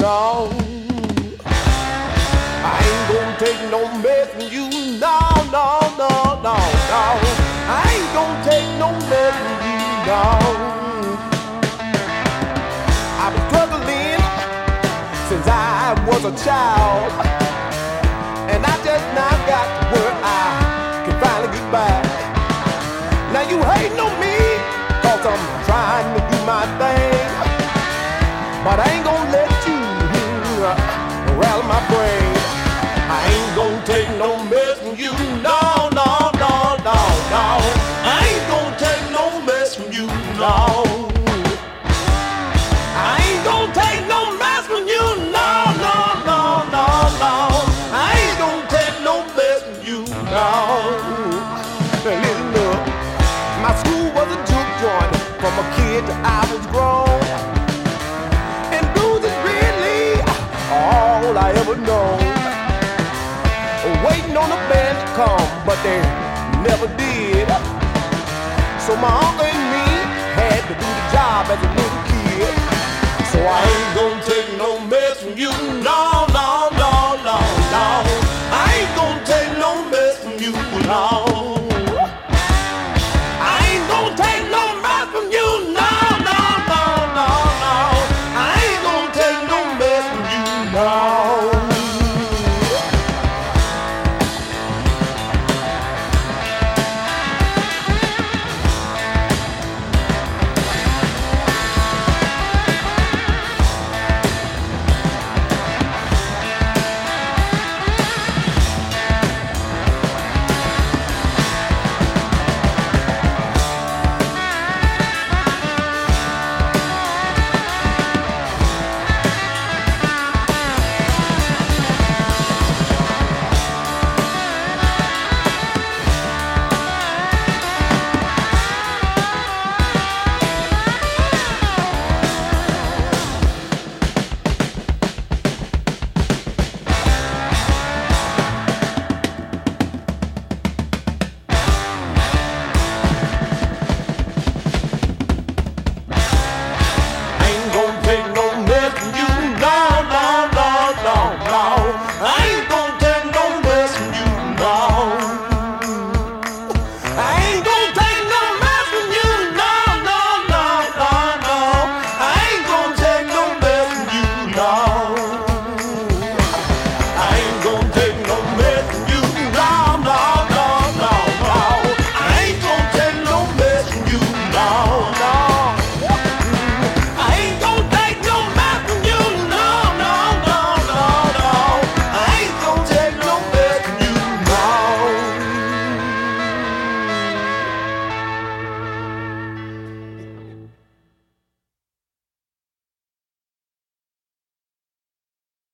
no. I ain't gonna take no mess from you, no, no, no, no, no. I ain't gonna take no mess from you, no. I've been struggling since I was a child, and I just now got to where I can finally get back. Now you hating on me, cause I'm trying to do my thing, but I ain't gonna let you rattle my brain. I ain't gonna take no mess from you, no, no, no, no, no. I ain't gonna take no mess from you, no. I ain't gonna take no mess from you, no, no, no, no, no. I ain't gonna take no mess from you, no. Listen up, my school was a juke joint. From a kid till I was grown, and blues is really all I ever known. Waiting on the band to come, but they never did. So my uncle and me